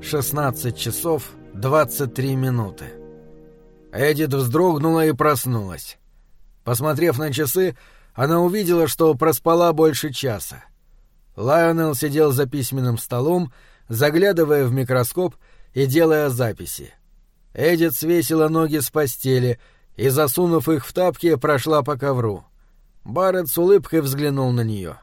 16 часов 23 минуты. Эдит вздрогнула и проснулась. Посмотрев на часы, она увидела, что проспала больше часа. Лайонел сидел за письменным столом, заглядывая в микроскоп и делая записи. Эдит свесила ноги с постели и, засунув их в тапки, прошла по ковру. Барретт с улыбкой взглянул на нее.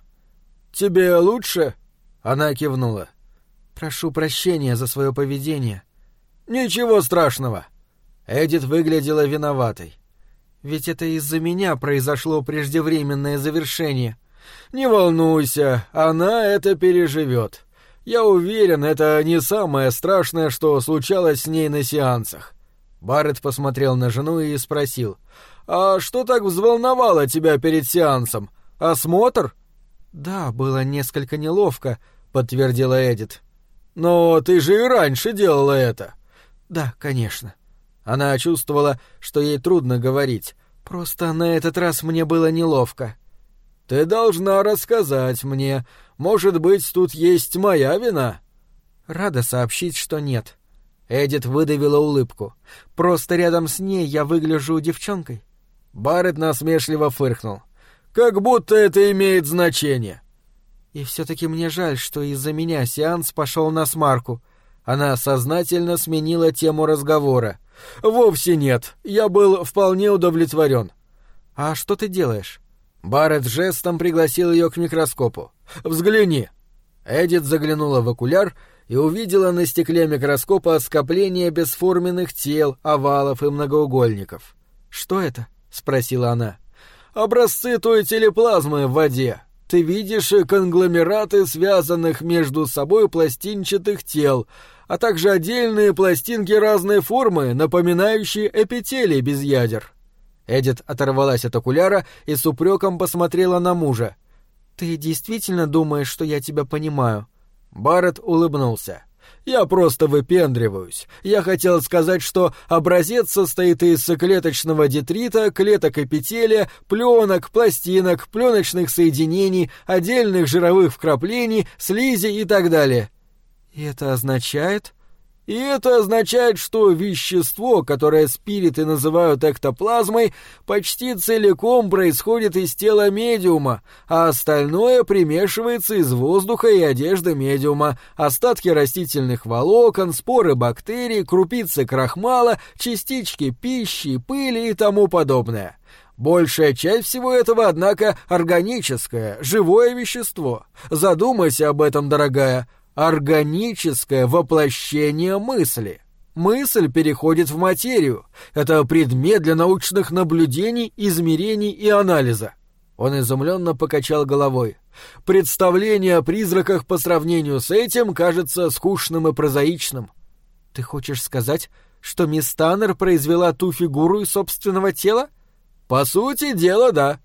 «Тебе лучше?» Она кивнула. «Прошу прощения за свое поведение». «Ничего страшного». Эдит выглядела виноватой. «Ведь это из-за меня произошло преждевременное завершение». «Не волнуйся, она это переживет. Я уверен, это не самое страшное, что случалось с ней на сеансах». Барретт посмотрел на жену и спросил: «А что так взволновало тебя перед сеансом? Осмотр?» «Да, было несколько неловко», — подтвердила Эдит. «Но ты же и раньше делала это». «Да, конечно». Она чувствовала, что ей трудно говорить. «Просто на этот раз мне было неловко». «Ты должна рассказать мне. Может быть, тут есть моя вина?» «Рада сообщить, что нет». Эдит выдавила улыбку. «Просто рядом с ней я выгляжу девчонкой». Барретт насмешливо фыркнул. «Как будто это имеет значение». «И все-таки мне жаль, что из-за меня сеанс пошел насмарку». Она сознательно сменила тему разговора. «Вовсе нет. Я был вполне удовлетворен». «А что ты делаешь?» Барретт жестом пригласил ее к микроскопу. «Взгляни». Эдит заглянула в окуляр и увидела на стекле микроскопа скопление бесформенных тел, овалов и многоугольников. «Что это?» — спросила она. «Образцы той телеплазмы в воде. Ты видишь конгломераты связанных между собой пластинчатых тел, а также отдельные пластинки разной формы, напоминающие эпителий без ядер». Эдит оторвалась от окуляра и с упреком посмотрела на мужа. «Ты действительно думаешь, что я тебя понимаю?» Барретт улыбнулся. «Я просто выпендриваюсь. Я хотел сказать, что образец состоит из клеточного детрита, клеток эпителия, пленок, пластинок, пленочных соединений, отдельных жировых вкраплений, слизи и так далее». «И это означает...» И это означает, что вещество, которое спириты называют эктоплазмой, почти целиком происходит из тела медиума, а остальное примешивается из воздуха и одежды медиума, остатки растительных волокон, споры бактерий, крупицы крахмала, частички пищи, пыли и тому подобное. Большая часть всего этого, однако, органическое, живое вещество. Задумайся об этом, дорогая. Органическое воплощение мысли. Мысль переходит в материю. Это предмет для научных наблюдений, измерений и анализа. Он изумленно покачал головой. Представление о призраках по сравнению с этим кажется скучным и прозаичным. Ты хочешь сказать, что мисс Таннер произвела ту фигуру из собственного тела? По сути дела, да.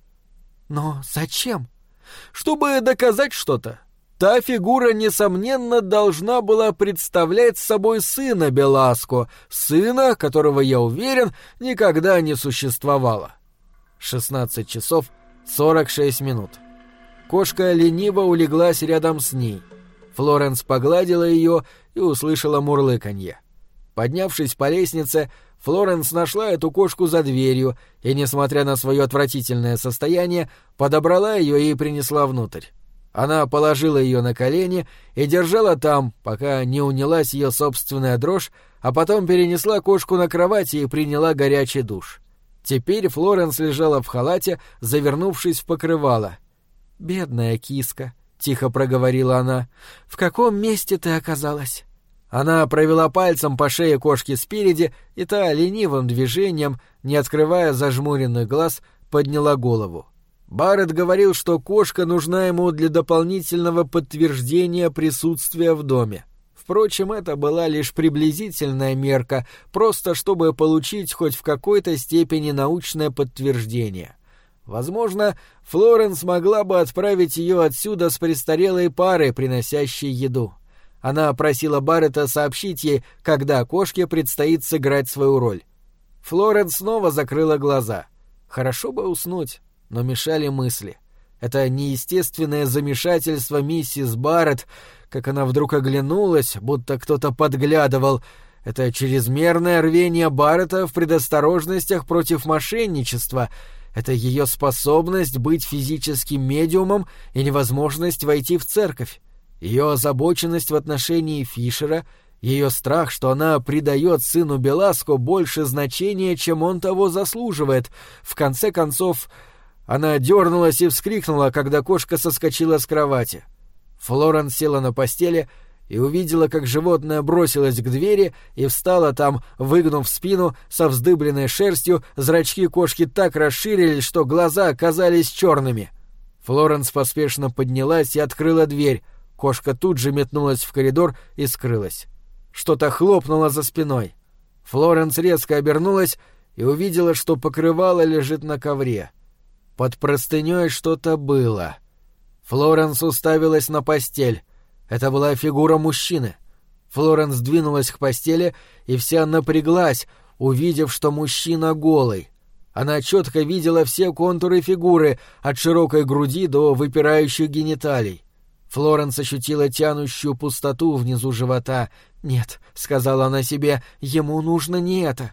Но зачем? Чтобы доказать что-то. Та фигура, несомненно, должна была представлять собой сына Беласко, сына, которого, я уверен, никогда не существовало. 16 часов 46 минут. Кошка лениво улеглась рядом с ней. Флоренс погладила ее и услышала мурлыканье. Поднявшись по лестнице, Флоренс нашла эту кошку за дверью и, несмотря на свое отвратительное состояние, подобрала ее и принесла внутрь. Она положила ее на колени и держала там, пока не унялась ее собственная дрожь, а потом перенесла кошку на кровать и приняла горячий душ. Теперь Флоренс лежала в халате, завернувшись в покрывало. «Бедная киска», — тихо проговорила она, — «в каком месте ты оказалась?» Она провела пальцем по шее кошки спереди, и та ленивым движением, не открывая зажмуренных глаз, подняла голову. Барретт говорил, что кошка нужна ему для дополнительного подтверждения присутствия в доме. Впрочем, это была лишь приблизительная мерка, просто чтобы получить хоть в какой-то степени научное подтверждение. Возможно, Флоренс могла бы отправить ее отсюда с престарелой парой, приносящей еду. Она просила Барретта сообщить ей, когда кошке предстоит сыграть свою роль. Флоренс снова закрыла глаза. Хорошо бы уснуть. Но мешали мысли. Это неестественное замешательство миссис Барретт, как она вдруг оглянулась, будто кто-то подглядывал. Это чрезмерное рвение Баррета в предосторожностях против мошенничества. Это ее способность быть физическим медиумом и невозможность войти в церковь. Ее озабоченность в отношении Фишера, ее страх, что она придает сыну Беласко больше значения, чем он того заслуживает. В конце концов, она дернулась и вскрикнула, когда кошка соскочила с кровати. Флоренс села на постели и увидела, как животное бросилось к двери и встало там, выгнув спину, со вздыбленной шерстью, зрачки кошки так расширились, что глаза оказались черными. Флоренс поспешно поднялась и открыла дверь. Кошка тут же метнулась в коридор и скрылась. Что-то хлопнуло за спиной. Флоренс резко обернулась и увидела, что покрывало лежит на ковре. Под простыней что-то было. Флоренс уставилась на постель. Это была фигура мужчины. Флоренс двинулась к постели и вся напряглась, увидев, что мужчина голый. Она четко видела все контуры фигуры, от широкой груди до выпирающих гениталий. Флоренс ощутила тянущую пустоту внизу живота. «Нет», — сказала она себе, — «ему нужно не это».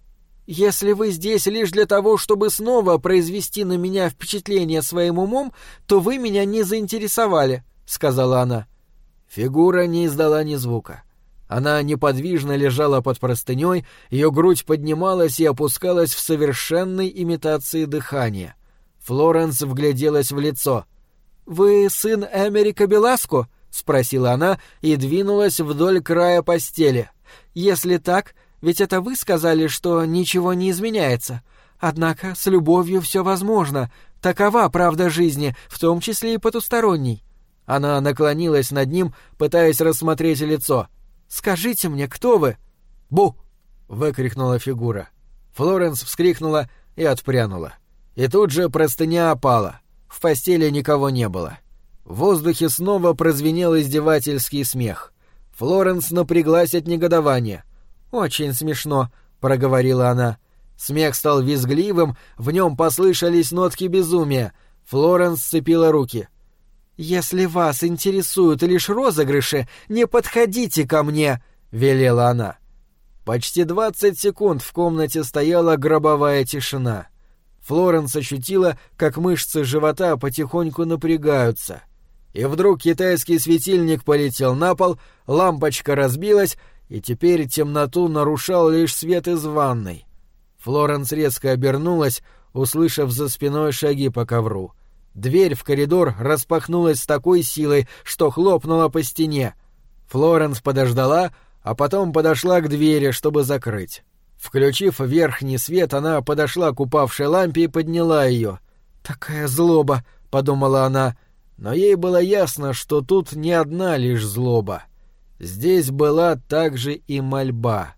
«Если вы здесь лишь для того, чтобы снова произвести на меня впечатление своим умом, то вы меня не заинтересовали», — сказала она. Фигура не издала ни звука. Она неподвижно лежала под простыней, ее грудь поднималась и опускалась в совершенной имитации дыхания. Флоренс вгляделась в лицо. «Вы сын Эмерика Беласко?» — спросила она и двинулась вдоль края постели. «Если так, ведь это вы сказали, что ничего не изменяется. Однако с любовью все возможно. Такова правда жизни, в том числе и потусторонней». Она наклонилась над ним, пытаясь рассмотреть лицо. «Скажите мне, кто вы?» «Бу!» — выкрикнула фигура. Флоренс вскрикнула и отпрянула. И тут же простыня опала. В постели никого не было. В воздухе снова прозвенел издевательский смех. Флоренс напряглась от негодования. «Очень смешно», — проговорила она. Смех стал визгливым, в нем послышались нотки безумия. Флоренс сцепила руки. «Если вас интересуют лишь розыгрыши, не подходите ко мне», — велела она. Почти 20 секунд в комнате стояла гробовая тишина. Флоренс ощутила, как мышцы живота потихоньку напрягаются. И вдруг китайский светильник полетел на пол, лампочка разбилась, и теперь темноту нарушал лишь свет из ванной. Флоренс резко обернулась, услышав за спиной шаги по ковру. Дверь в коридор распахнулась с такой силой, что хлопнула по стене. Флоренс подождала, а потом подошла к двери, чтобы закрыть. Включив верхний свет, она подошла к упавшей лампе и подняла ее. «Такая злоба», — подумала она, но ей было ясно, что тут не одна лишь злоба. Здесь была также и мольба.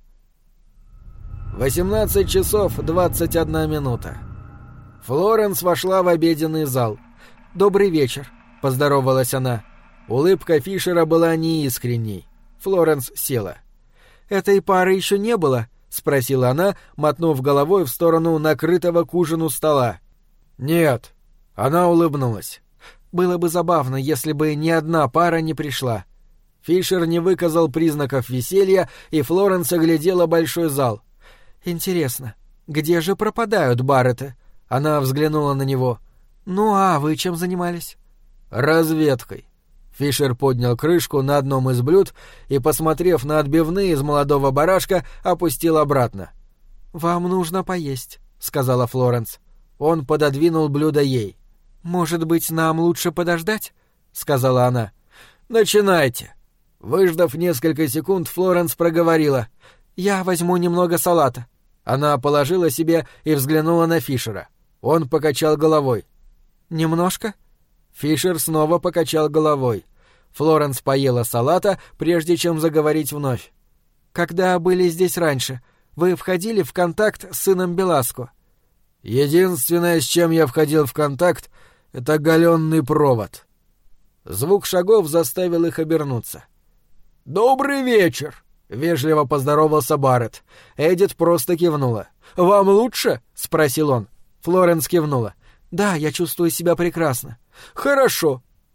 18 часов 21 минута. Флоренс вошла в обеденный зал. «Добрый вечер», — поздоровалась она. Улыбка Фишера была неискренней. Флоренс села. «Этой пары еще не было?» — спросила она, мотнув головой в сторону накрытого к ужину стола. «Нет». Она улыбнулась. «Было бы забавно, если бы ни одна пара не пришла». Фишер не выказал признаков веселья, и Флоренс оглядела большой зал. «Интересно, где же пропадают Барретты?» Она взглянула на него. «Ну а вы чем занимались?» «Разведкой». Фишер поднял крышку на одном из блюд и, посмотрев на отбивные из молодого барашка, опустил обратно. «Вам нужно поесть», — сказала Флоренс. Он пододвинул блюдо ей. «Может быть, нам лучше подождать?» — сказала она. «Начинайте». Выждав несколько секунд, Флоренс проговорила. «Я возьму немного салата». Она положила себе и взглянула на Фишера. Он покачал головой. «Немножко?» Фишер снова покачал головой. Флоренс поела салата, прежде чем заговорить вновь. «Когда были здесь раньше, вы входили в контакт с сыном Беласко?» «Единственное, с чем я входил в контакт, — это оголенный провод». Звук шагов заставил их обернуться. «Добрый вечер!» — вежливо поздоровался Барретт. Эдит просто кивнула. «Вам лучше?» — спросил он. Флоренс кивнула. «Да, я чувствую себя прекрасно». «Хорошо».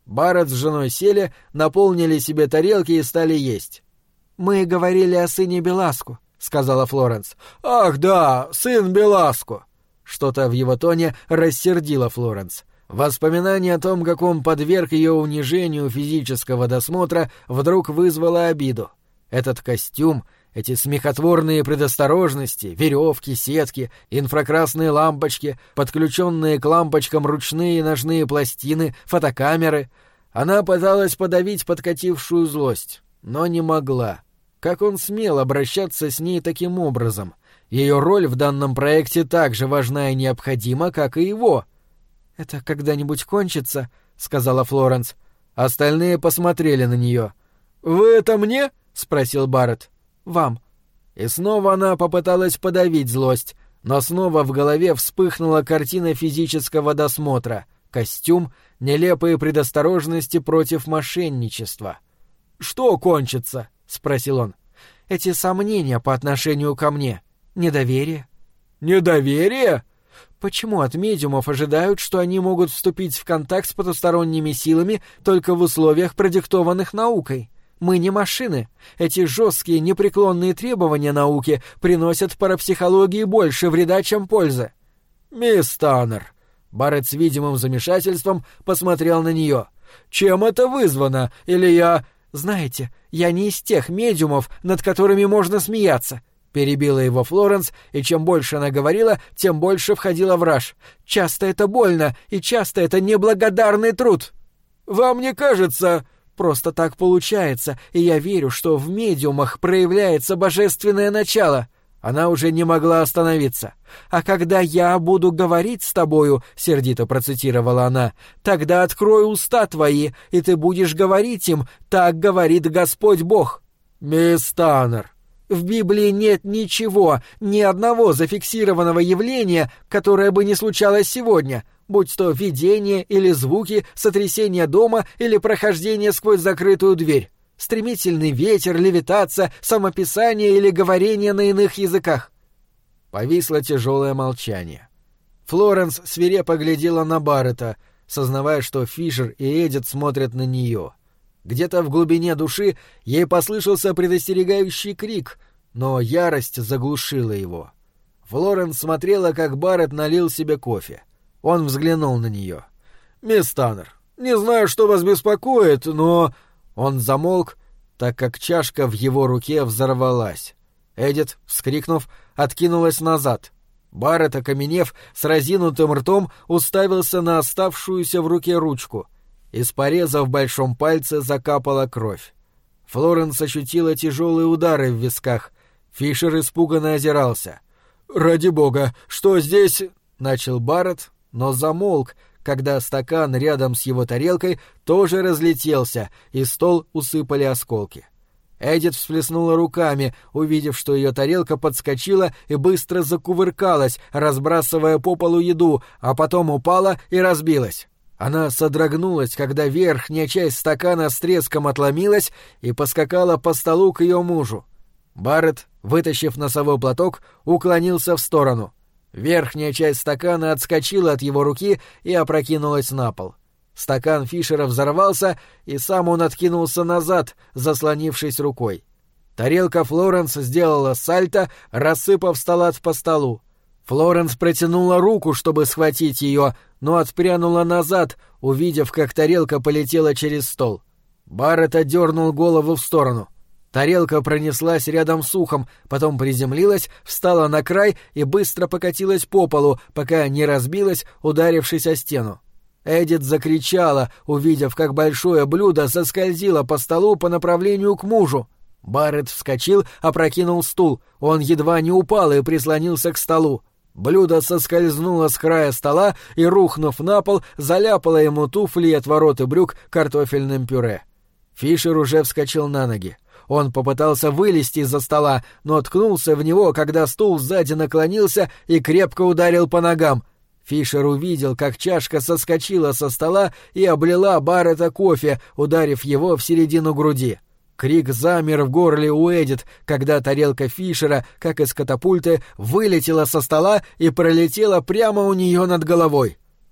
Барретт с женой сели, наполнили себе тарелки и стали есть. «Мы говорили о сыне Беласку», — сказала Флоренс. «Ах да, сын Беласку!» Что-то в его тоне рассердило Флоренс. Воспоминание о том, как он подверг ее унижению физического досмотра, вдруг вызвало обиду. Этот костюм, эти смехотворные предосторожности, веревки, сетки, инфракрасные лампочки, подключенные к лампочкам ручные и ножные пластины, фотокамеры. Она пыталась подавить подкатившую злость, но не могла. Как он смел обращаться с ней таким образом? Ее роль в данном проекте так же важна и необходима, как и его. «Это когда-нибудь кончится?» — сказала Флоренс. Остальные посмотрели на нее. «Вы это мне?» — спросил Барретт. «Вам». И снова она попыталась подавить злость, но снова в голове вспыхнула картина физического досмотра, костюм, нелепые предосторожности против мошенничества. «Что кончится?» — спросил он. «Эти сомнения по отношению ко мне. Недоверие». «Недоверие?» Почему от медиумов ожидают, что они могут вступить в контакт с потусторонними силами только в условиях, продиктованных наукой? Мы не машины. Эти жесткие, непреклонные требования науки приносят парапсихологии больше вреда, чем пользы. «Мисс Таннер», — Барретт с видимым замешательством посмотрел на нее. «Чем это вызвано? Или я...» «Знаете, я не из тех медиумов, над которыми можно смеяться». Перебила его Флоренс, и чем больше она говорила, тем больше входила в раж. «Часто это больно, и часто это неблагодарный труд». «Вам не кажется...» «Просто так получается, и я верю, что в медиумах проявляется божественное начало». Она уже не могла остановиться. «А когда я буду говорить с тобою, — сердито процитировала она, — тогда открою уста твои, и ты будешь говорить им, так говорит Господь Бог». «Мисс Таннер». В Библии нет ничего, ни одного зафиксированного явления, которое бы не случалось сегодня, будь то видение или звуки, сотрясение дома или прохождение сквозь закрытую дверь, стремительный ветер, левитация, самописание или говорение на иных языках. Повисло тяжелое молчание. Флоренс свирепо глядела на Барретта, сознавая, что Фишер и Эдит смотрят на нее. Где-то в глубине души ей послышался предостерегающий крик, но ярость заглушила его. Флоренс смотрела, как Барретт налил себе кофе. Он взглянул на нее. «Мисс Таннер, не знаю, что вас беспокоит, но...» Он замолк, так как чашка в его руке взорвалась. Эдит, вскрикнув, откинулась назад. Барретт, окаменев, с разинутым ртом уставился на оставшуюся в руке ручку. Из пореза в большом пальце закапала кровь. Флоренс ощутила тяжелые удары в висках. Фишер испуганно озирался. «Ради бога, что здесь?» — начал Барретт, но замолк, когда стакан рядом с его тарелкой тоже разлетелся, и стол усыпали осколки. Эдит всплеснула руками, увидев, что ее тарелка подскочила и быстро закувыркалась, разбрасывая по полу еду, а потом упала и разбилась. Она содрогнулась, когда верхняя часть стакана с треском отломилась и поскакала по столу к ее мужу. Барретт, вытащив носовой платок, уклонился в сторону. Верхняя часть стакана отскочила от его руки и опрокинулась на пол. Стакан Фишера взорвался, и сам он откинулся назад, заслонившись рукой. Тарелка Флоренс сделала сальто, рассыпав салат по столу. Флоренс протянула руку, чтобы схватить ее, но отпрянула назад, увидев, как тарелка полетела через стол. Барретт отдернул голову в сторону. Тарелка пронеслась рядом с ухом, потом приземлилась, встала на край и быстро покатилась по полу, пока не разбилась, ударившись о стену. Эдит закричала, увидев, как большое блюдо соскользило по столу по направлению к мужу. Барретт вскочил, опрокинул стул. Он едва не упал и прислонился к столу. Блюдо соскользнуло с края стола и, рухнув на пол, заляпало ему туфли и отвороты брюк картофельным пюре. Фишер уже вскочил на ноги. Он попытался вылезти из-за стола, но ткнулся в него, когда стул сзади наклонился и крепко ударил по ногам. Фишер увидел, как чашка соскочила со стола и облила Барретта кофе, ударив его в середину груди. Крик замер в горле у Эдит, когда тарелка Фишера, как из катапульты, вылетела со стола и пролетела прямо у нее над головой.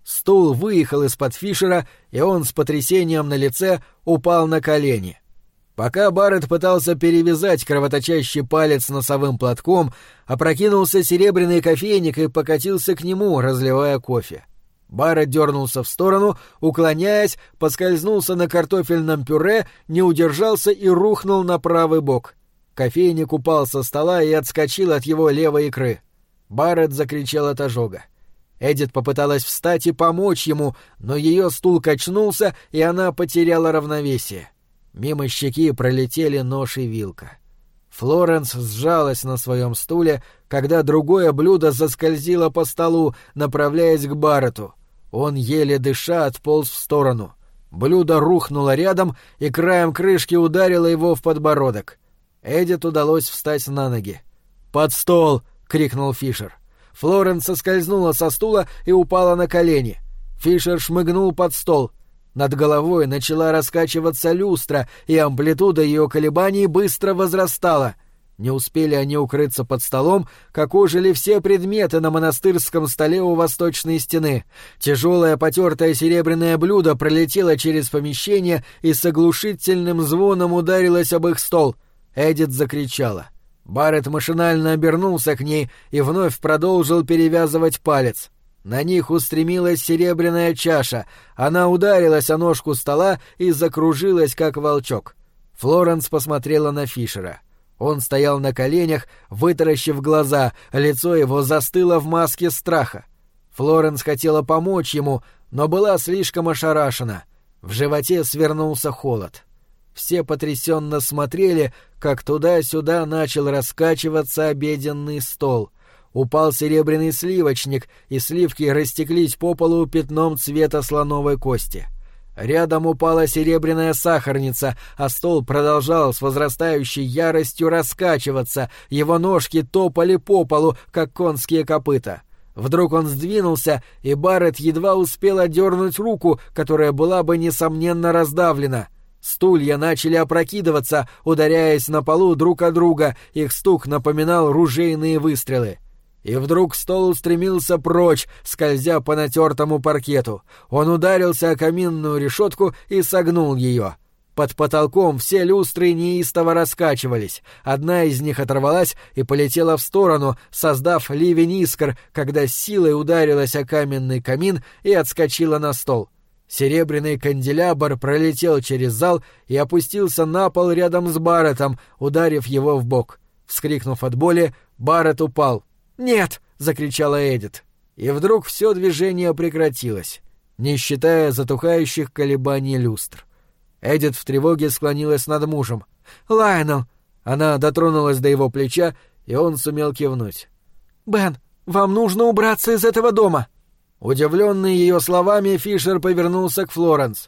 Стул выехал из-под Фишера, и он с потрясением на лице упал на колени. Пока Барретт пытался перевязать кровоточащий палец носовым платком, опрокинулся серебряный кофейник и покатился к нему, разливая кофе. Барретт дернулся в сторону, уклоняясь, поскользнулся на картофельном пюре, не удержался и рухнул на правый бок. Кофейник упал со стола и отскочил от его левой икры. Барретт закричал от ожога. Эдит попыталась встать и помочь ему, но ее стул качнулся, и она потеряла равновесие. Мимо щеки пролетели нож и вилка. Флоренс сжалась на своем стуле, когда другое блюдо заскользило по столу, направляясь к Барретту. Он, еле дыша, отполз в сторону. Блюдо рухнуло рядом и краем крышки ударило его в подбородок. Эдит удалось встать на ноги. «Под стол!» — крикнул Фишер. Флоренс соскользнула со стула и упала на колени. Фишер шмыгнул под стол. Над головой начала раскачиваться люстра, и амплитуда ее колебаний быстро возрастала. Не успели они укрыться под столом, как ожили все предметы на монастырском столе у восточной стены. Тяжелое потертое серебряное блюдо пролетело через помещение и с оглушительным звоном ударилось об их стол. Эдит закричала. Барретт машинально обернулся к ней и вновь продолжил перевязывать палец. На них устремилась серебряная чаша. Она ударилась о ножку стола и закружилась, как волчок. Флоренс посмотрела на Фишера. Он стоял на коленях, вытаращив глаза, лицо его застыло в маске страха. Флоренс хотела помочь ему, но была слишком ошарашена. В животе свернулся холод. Все потрясенно смотрели, как туда-сюда начал раскачиваться обеденный стол. Упал серебряный сливочник, и сливки растеклись по полу пятном цвета слоновой кости. Рядом упала серебряная сахарница, а стол продолжал с возрастающей яростью раскачиваться, его ножки топали по полу, как конские копыта. Вдруг он сдвинулся, и Барретт едва успел отдернуть руку, которая была бы, несомненно, раздавлена. Стулья начали опрокидываться, ударяясь на полу друг о друга, их стук напоминал ружейные выстрелы. И вдруг стол устремился прочь, скользя по натертому паркету. Он ударился о каминную решетку и согнул ее. Под потолком все люстры неистово раскачивались. Одна из них оторвалась и полетела в сторону, создав ливень искр, когда с силой ударилась о каменный камин и отскочила на стол. Серебряный канделябр пролетел через зал и опустился на пол рядом с Барреттом, ударив его в бок. Вскрикнув от боли, Барретт упал. «Нет!» — закричала Эдит. И вдруг все движение прекратилось, не считая затухающих колебаний люстр. Эдит в тревоге склонилась над мужем. «Лайонел!» Она дотронулась до его плеча, и он сумел кивнуть. «Бен, вам нужно убраться из этого дома!» Удивленный ее словами, Фишер повернулся к Флоренс.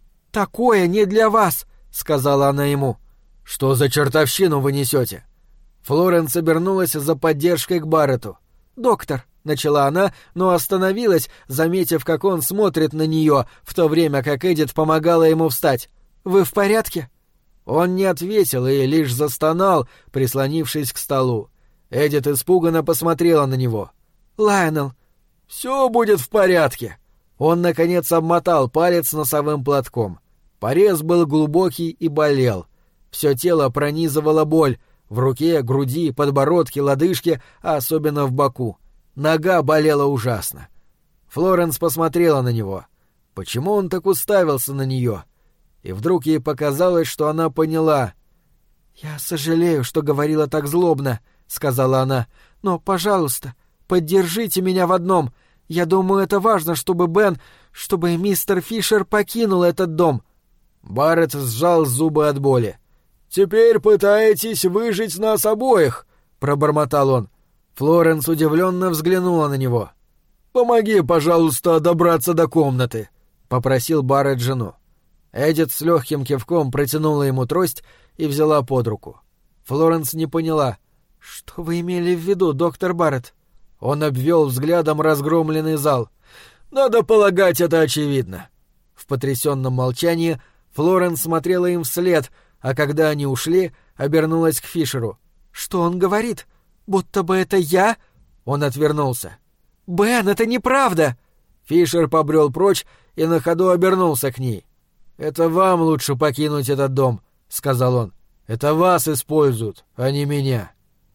«Такое не для вас!» — сказала она ему. «Что за чертовщину вы несете?» Флоренс обернулась за поддержкой к Барретту. «Доктор», — начала она, но остановилась, заметив, как он смотрит на нее, в то время как Эдит помогала ему встать. «Вы в порядке?» Он не ответил и лишь застонал, прислонившись к столу. Эдит испуганно посмотрела на него. «Лайонел, все будет в порядке». Он, наконец, обмотал палец носовым платком. Порез был глубокий и болел. Все тело пронизывала боль. В руке, груди, подбородке, лодыжке, а особенно в боку. Нога болела ужасно. Флоренс посмотрела на него. Почему он так уставился на нее? И вдруг ей показалось, что она поняла. «Я сожалею, что говорила так злобно», — сказала она. «Но, пожалуйста, поддержите меня в одном. Я думаю, это важно, чтобы чтобы мистер Фишер покинул этот дом». Барретт сжал зубы от боли. «Теперь пытаетесь выжить нас обоих», — пробормотал он. Флоренс удивленно взглянула на него. «Помоги, пожалуйста, добраться до комнаты», — попросил Барретт жену. Эдит с легким кивком протянула ему трость и взяла под руку. Флоренс не поняла. «Что вы имели в виду, доктор Барретт?» Он обвел взглядом разгромленный зал. «Надо полагать, это очевидно». В потрясенном молчании Флоренс смотрела им вслед, а когда они ушли, обернулась к Фишеру. «Что он говорит? Будто бы это я?» Он отвернулся. «Бен, это неправда!» Фишер побрел прочь и на ходу обернулся к ней. «Это вам лучше покинуть этот дом», — сказал он. «Это вас используют, а не меня».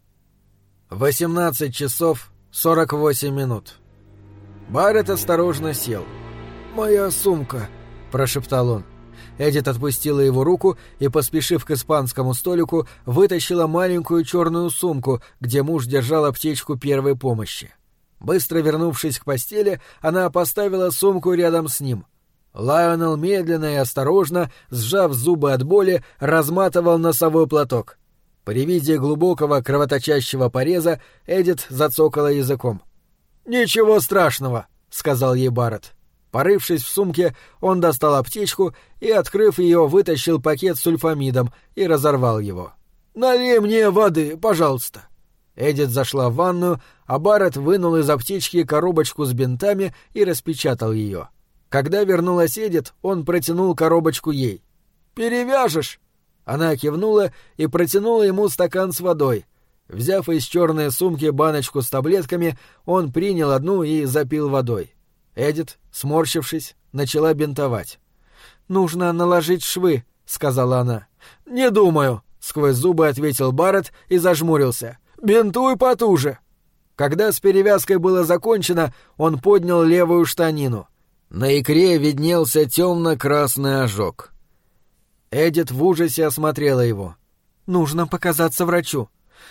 18 часов 48 минут. Барретт осторожно сел. «Моя сумка», — прошептал он. Эдит отпустила его руку и, поспешив к испанскому столику, вытащила маленькую черную сумку, где муж держал аптечку первой помощи. Быстро вернувшись к постели, она поставила сумку рядом с ним. Лайонел медленно и осторожно, сжав зубы от боли, разматывал носовой платок. При виде глубокого кровоточащего пореза Эдит зацокала языком. «Ничего страшного», — сказал ей Барретт. Порывшись в сумке, он достал аптечку и, открыв ее, вытащил пакет с сульфамидом и разорвал его. «Налей мне воды, пожалуйста». Эдит зашла в ванную, а Барретт вынул из аптечки коробочку с бинтами и распечатал ее. Когда вернулась Эдит, он протянул коробочку ей. «Перевяжешь?» Она кивнула и протянула ему стакан с водой. Взяв из черной сумки баночку с таблетками, он принял одну и запил водой. Эдит, сморщившись, начала бинтовать. «Нужно наложить швы», — сказала она. «Не думаю», — сквозь зубы ответил Барретт и зажмурился. «Бинтуй потуже». Когда с перевязкой было закончено, он поднял левую штанину. На икре виднелся темно-красный ожог. Эдит в ужасе осмотрела его. «Нужно показаться врачу».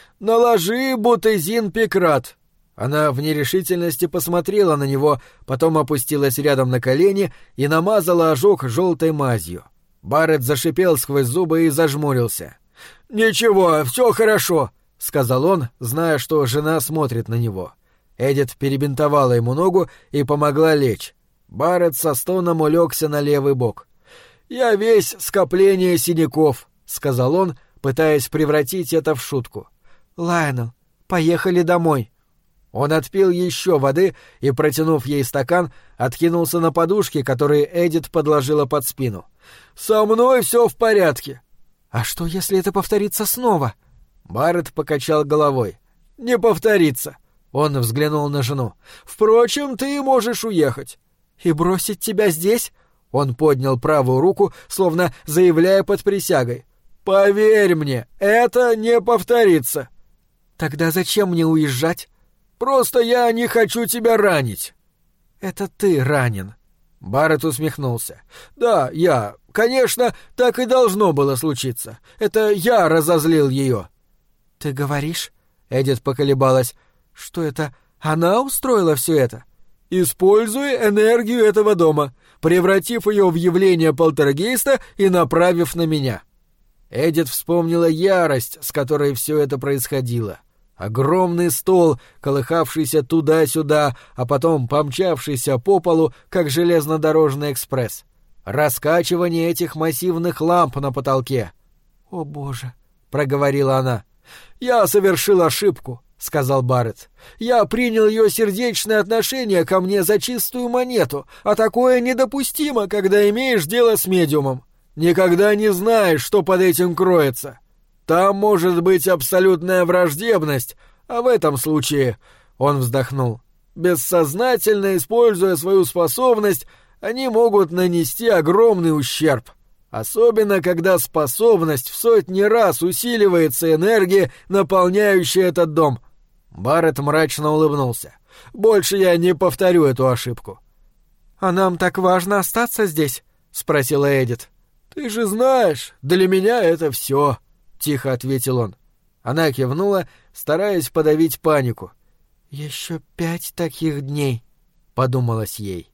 «Наложи бутезин пикрат». Она в нерешительности посмотрела на него, потом опустилась рядом на колени и намазала ожог желтой мазью. Барретт зашипел сквозь зубы и зажмурился. «Ничего, все хорошо», — сказал он, зная, что жена смотрит на него. Эдит перебинтовала ему ногу и помогла лечь. Барретт со стоном улегся на левый бок. «Я весь скопление синяков», — сказал он, пытаясь превратить это в шутку. «Лайонел, поехали домой». Он отпил еще воды и, протянув ей стакан, откинулся на подушки, которые Эдит подложила под спину. «Со мной все в порядке». «А что, если это повторится снова?» Барретт покачал головой. «Не повторится». Он взглянул на жену. «Впрочем, ты можешь уехать». «И бросить тебя здесь?» Он поднял правую руку, словно заявляя под присягой. «Поверь мне, это не повторится». «Тогда зачем мне уезжать?» «Просто я не хочу тебя ранить». «Это ты ранен». Барретт усмехнулся. «Да, я. Конечно, так и должно было случиться. Это я разозлил ее». «Ты говоришь?» Эдит поколебалась. «Что это? Она устроила все это?» «Используй энергию этого дома, превратив ее в явление полтергейста и направив на меня». Эдит вспомнила ярость, с которой все это происходило. Огромный стол, колыхавшийся туда-сюда, а потом помчавшийся по полу, как железнодорожный экспресс. Раскачивание этих массивных ламп на потолке. «О, Боже!» — проговорила она. «Я совершил ошибку», — сказал Барретт. «Я принял ее сердечное отношение ко мне за чистую монету, а такое недопустимо, когда имеешь дело с медиумом. Никогда не знаешь, что под этим кроется. Там может быть абсолютная враждебность, а в этом случае...» Он вздохнул. «Бессознательно используя свою способность, они могут нанести огромный ущерб. Особенно, когда способность в сотни раз усиливается энергией, наполняющей этот дом». Барретт мрачно улыбнулся. «Больше я не повторю эту ошибку». «А нам так важно остаться здесь?» — спросила Эдит. «Ты же знаешь, для меня это все», — тихо ответил он. Она кивнула, стараясь подавить панику. «Еще 5 таких дней», — подумалось ей.